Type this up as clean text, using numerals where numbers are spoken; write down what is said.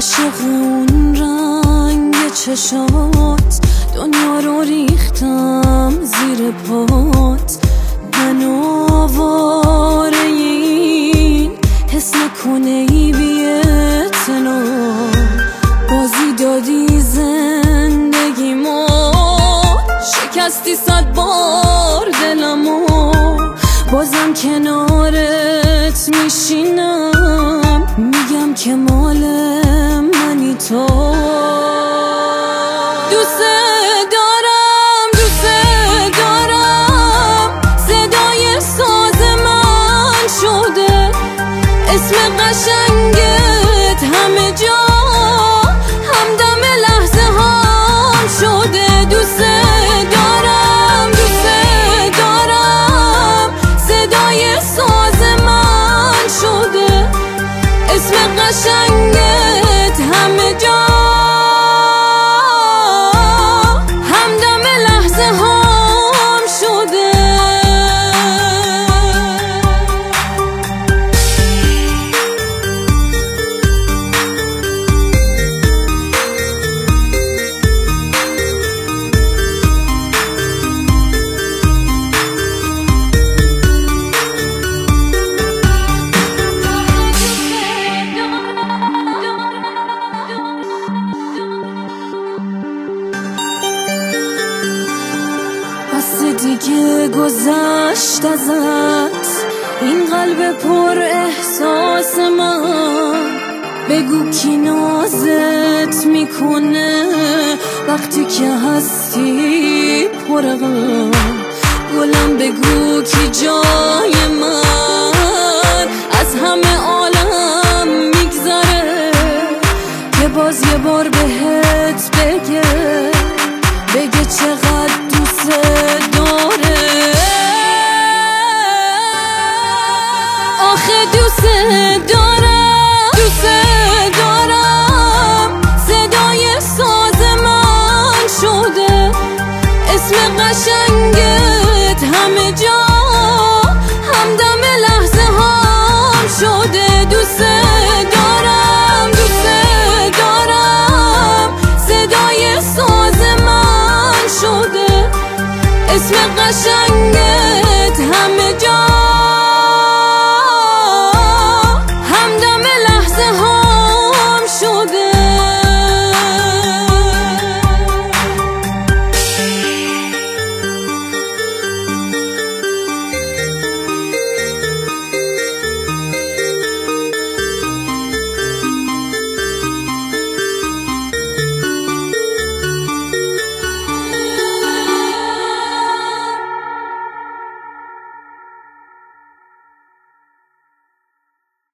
عاشق اون رنگ چشات، دنیا رو ریختم زیر پات. من آواره این حس نکنه ای بی‌اعتنا، بازی دادی زندگی ما، شکستی 100 بار دلمو. بازم کنارت میشینم، میگم که مال منی تو. دوست دارم صدای ساز من شده، اسم قشنگت همه جا همدم لحظه هم شده. دوست دارم صدای ساز من شده، اسم قشنگت همه جا همدم لحظه هم شده. دیگه گذشت ازت این قلب پر احساس من، بگو کی نازت میکنه وقتی که هستی پر غم. گلم بگو کی جای من از همه عالم میگذره، که باز یه بار بهت بگه چقدر دوست